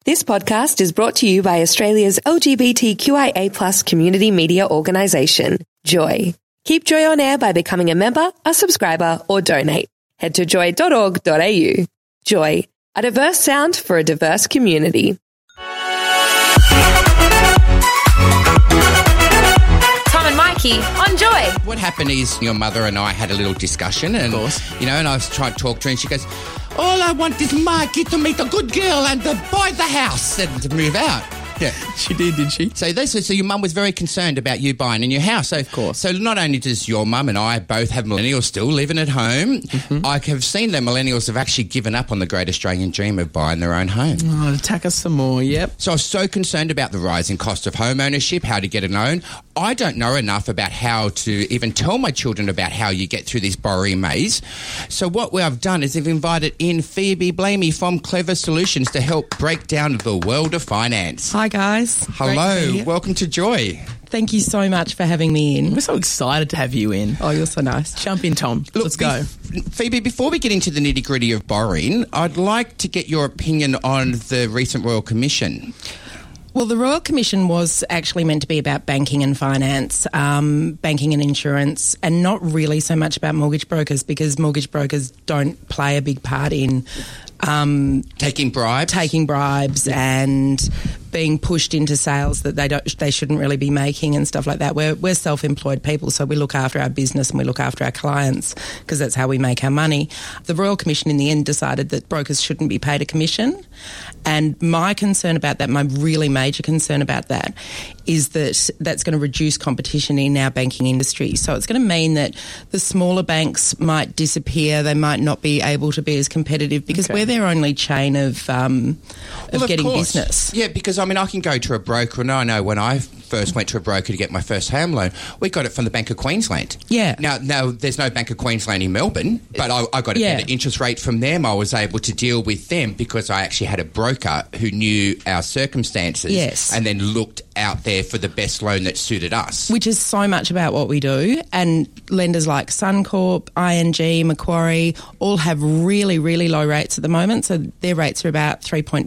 This podcast is brought to you by Australia's LGBTQIA+ community media organisation, Joy. Keep Joy on air by becoming a member, a subscriber, or donate. Head to joy.org.au. Joy, a diverse sound for a diverse community. Tom and Mikey on Joy. What happened is your mother and I had a little discussion, and and I was trying to talk to her, and she goes, "All I want is Mikey to meet a good girl and to buy the house and to move out." Yeah, she did she? So your mum was very concerned about you buying a new house. So, of course. So not only does your mum and I both have millennials still living at home, I have seen that millennials have actually given up on the great Australian dream of buying their own home. Oh, attack us some more, yep. So I was so concerned about the rising cost of home ownership, how to get a loan. I don't know enough about how to even tell my children about how you get through this borrowing maze. So what I've done is I've invited in Phoebe Blamey from Clever Solutions to help break down the world of finance. Hi, guys. Hello. Welcome to Joy. Thank you so much for having me in. We're so excited to have you in. Oh, you're so nice. Jump in, Tom. Let's go. Phoebe, before we get into the nitty-gritty of borrowing, I'd like to get your opinion on the recent Royal Commission. Well, the Royal Commission was actually meant to be about banking and finance, banking and insurance, and not really so much about mortgage brokers, because mortgage brokers don't play a big part in taking bribes and being pushed into sales that they shouldn't really be making and stuff like that. We're self-employed people, so we look after our business and we look after our clients because that's how we make our money. The Royal Commission in the end decided that brokers shouldn't be paid a commission, and my concern about that, my really major concern about that, is that that's going to reduce competition in our banking industry. So it's going to mean that the smaller banks might disappear. They might not be able to be as competitive because we're their only chain of getting business. Yeah, because I can go to a broker, and I know when I first went to a broker to get my first home loan, we got it from the Bank of Queensland. Yeah. Now there's no Bank of Queensland in Melbourne, but I got a better interest rate from them. I was able to deal with them because I actually had a broker who knew our circumstances and then looked out there for the best loan that suited us. Which is so much about what we do. And lenders like Suncorp, ING, Macquarie all have really, really low rates at the moment. So their rates are about 3.5,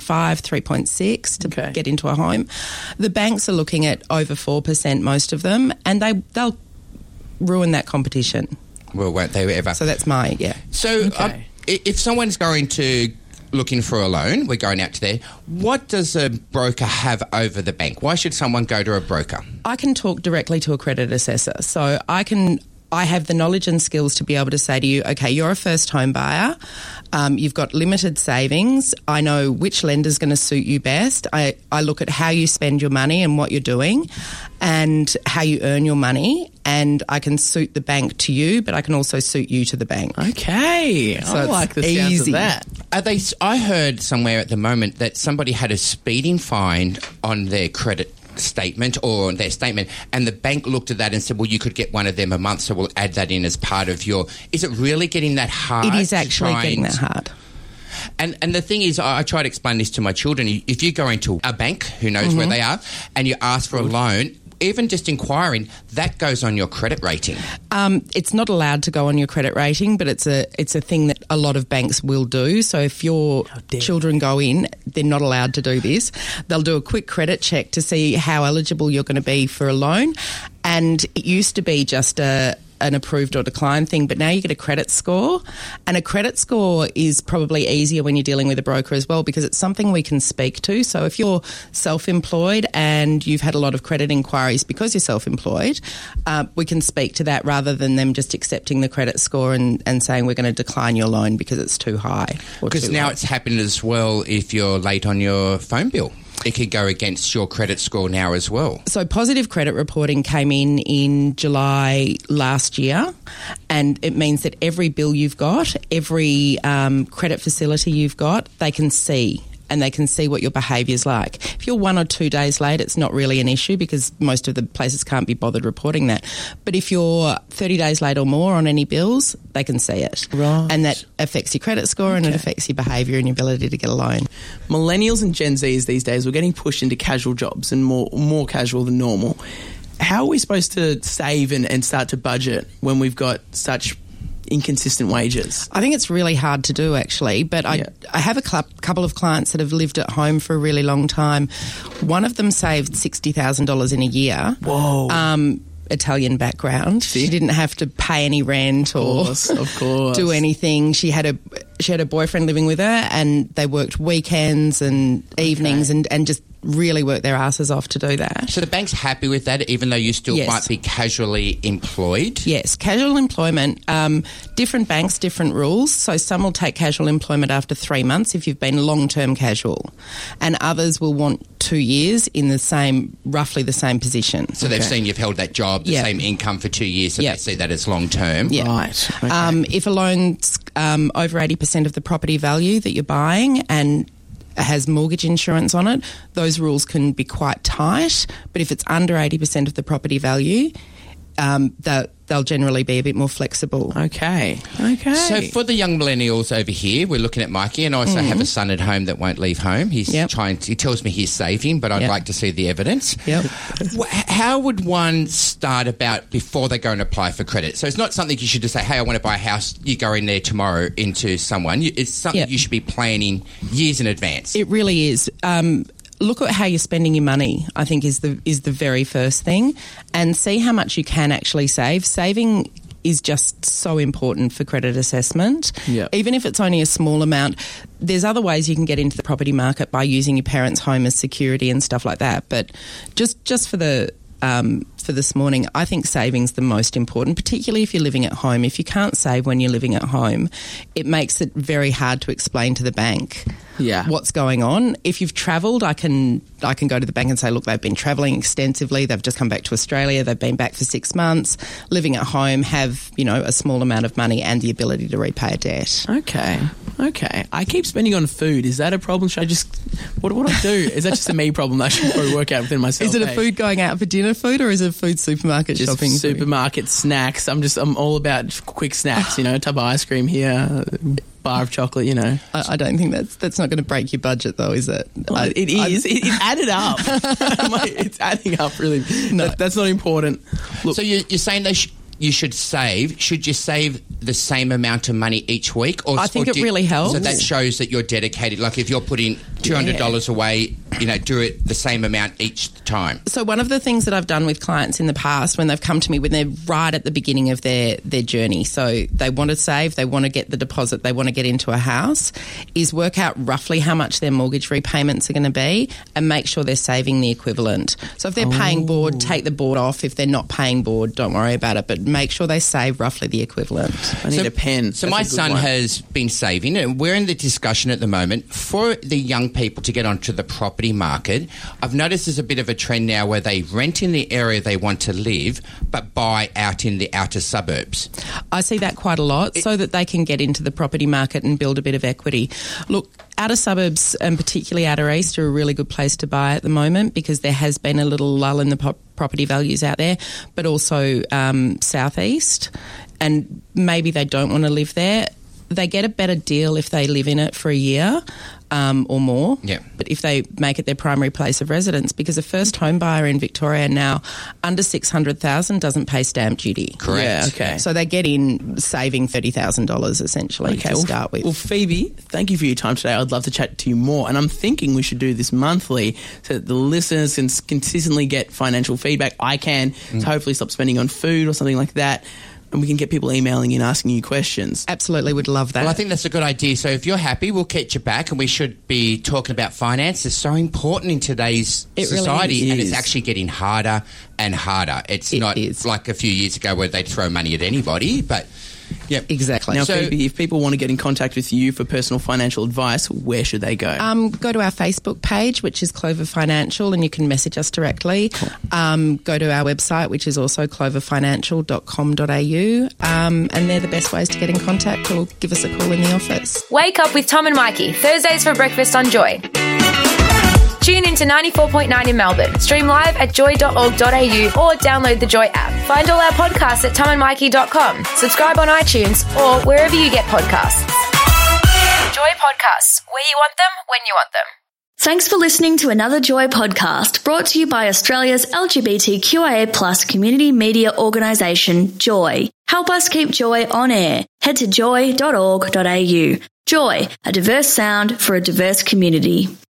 3.6 to get into a home. The banks are looking at over 4%, most of them, and they'll ruin that competition. Well, won't they ever? So that's my, So if someone's going to looking for a loan, we're going out to there, what does a broker have over the bank? Why should someone go to a broker? I can talk directly to a credit assessor. So I have the knowledge and skills to be able to say to you, okay, you're a first home buyer, you've got limited savings, I know which lender's going to suit you best, I look at how you spend your money and what you're doing and how you earn your money, and I can suit the bank to you, but I can also suit you to the bank. Okay, so I like the sounds of that. I heard somewhere at the moment that somebody had a speeding fine on their credit statement or their statement, and the bank looked at that and said, well, you could get one of them a month, so we'll add that in as part of your... Is it really getting that hard? It is actually getting that hard. And the thing is, I try to explain this to my children. If you go into a bank, who knows where they are, and you ask for a loan, even just inquiring, that goes on your credit rating. It's not allowed to go on your credit rating, but it's a thing that a lot of banks will do. So if your children go in, they're not allowed to do this. They'll do a quick credit check to see how eligible you're going to be for a loan. And it used to be just an approved or declined thing, but now you get a credit score, and a credit score is probably easier when you're dealing with a broker as well, because it's something we can speak to. So if you're self-employed and you've had a lot of credit inquiries because you're self-employed, we can speak to that rather than them just accepting the credit score and saying we're going to decline your loan because it's too high. Because now it's happened as well if you're late on your phone bill. It could go against your credit score now as well. So positive credit reporting came in July last year, and it means that every bill you've got, every credit facility you've got, they can see. And they can see what your behaviour's like. If you're 1 or 2 days late, it's not really an issue because most of the places can't be bothered reporting that. But if you're 30 days late or more on any bills, they can see it. Right. And that affects your credit score and it affects your behaviour and your ability to get a loan. Millennials and Gen Zs these days, we're getting pushed into casual jobs and more casual than normal. How are we supposed to save and start to budget when we've got such inconsistent wages? I think it's really hard to do, actually, but I have a couple of clients that have lived at home for a really long time. One of them saved $60,000 in a year. Whoa. Italian background. She didn't have to pay any rent or of course. do anything. She had a boyfriend living with her, and they worked weekends and evenings and just really worked their asses off to do that. So the bank's happy with that, even though you still might be casually employed? Yes, casual employment. Different banks, different rules. So some will take casual employment after 3 months if you've been long-term casual, and others will want 2 years in roughly the same position. So they've seen you've held that job, the same income for 2 years, so they see that as long-term. Yeah. Right. Okay. If a loan's over 80% of the property value that you're buying and has mortgage insurance on it, those rules can be quite tight. But if it's under 80% of the property value, they'll generally be a bit more flexible. Okay. So for the young millennials over here, we're looking at Mikey, and I also have a son at home that won't leave home. He's he tells me he's saving, but I'd like to see the evidence. Yep. How would one start about before they go and apply for credit? So it's not something you should just say, hey, I want to buy a house. You go in there tomorrow into someone. It's something you should be planning years in advance. It really is. Look at how you're spending your money, I think is the very first thing, and see how much you can actually save. Saving is just so important for credit assessment. Yep. Even if it's only a small amount, there's other ways you can get into the property market by using your parents' home as security and stuff like that. But just for this morning, I think saving's the most important, particularly if you're living at home. If you can't save when you're living at home, it makes it very hard to explain to the bank what's going on. If you've travelled, I can go to the bank and say, look, they've been travelling extensively, they've just come back to Australia, they've been back for 6 months, living at home, have, a small amount of money and the ability to repay a debt. Okay. I keep spending on food. Is that a problem? Should I just... What do I do? Is that just a me problem that I should probably work out within myself? Is it a food going out for dinner food, or is it food supermarket just shopping? Supermarket snacks. I'm all about quick snacks, a tub of ice cream here, bar of chocolate, I don't think that's not going to break your budget, though, is it? It is. It added up. It's adding up, really. No. That's not important. Look, so you're saying you should save. Should you save the same amount of money each week? I think it really helps. So that shows that you're dedicated. Like if you're putting $200 away, do it the same amount each time. So one of the things that I've done with clients in the past when they've come to me when they're right at the beginning of their journey, so they want to save, they want to get the deposit, they want to get into a house, is work out roughly how much their mortgage repayments are going to be and make sure they're saving the equivalent. So if they're paying board, take the board off. If they're not paying board, don't worry about it, but make sure they save roughly the equivalent. I need a pen. So my son has been saving, and we're in the discussion at the moment for the young people to get onto the property market. I've noticed there's a bit of a trend now where they rent in the area they want to live but buy out in the outer suburbs. I see that quite a lot so that they can get into the property market and build a bit of equity. Look, outer suburbs and particularly outer east are a really good place to buy at the moment because there has been a little lull in the property values out there, but also southeast, and maybe they don't want to live there. They get a better deal if they live in it for a year or more. Yeah. But if they make it their primary place of residence, because a first home buyer in Victoria now under $600,000 doesn't pay stamp duty. Correct. Yeah, okay. So they get in saving $30,000 essentially to start with. Well, Phoebe, thank you for your time today. I'd love to chat to you more. And I'm thinking we should do this monthly so that the listeners can consistently get financial feedback. I can to hopefully stop spending on food or something like that. And we can get people emailing in asking you questions. Absolutely, would love that. Well, I think that's a good idea. So if you're happy, we'll get you back, and we should be talking about finance. It's so important in today's society, really and it's actually getting harder and harder. It's not like a few years ago where they'd throw money at anybody, but... Yeah, exactly. Now, Phoebe, if people want to get in contact with you for personal financial advice, where should they go? Go to our Facebook page, which is Clover Financial, and you can message us directly. Cool. Go to our website, which is also cloverfinancial.com.au, and they're the best ways to get in contact, or give us a call in the office. Wake up with Tom and Mikey, Thursdays for breakfast on Joy. Tune in to 94.9 in Melbourne. Stream live at joy.org.au or download the Joy app. Find all our podcasts at tomandmikey.com. Subscribe on iTunes or wherever you get podcasts. Joy Podcasts, where you want them, when you want them. Thanks for listening to another Joy podcast brought to you by Australia's LGBTQIA+ community media organisation, Joy. Help us keep Joy on air. Head to joy.org.au. Joy, a diverse sound for a diverse community.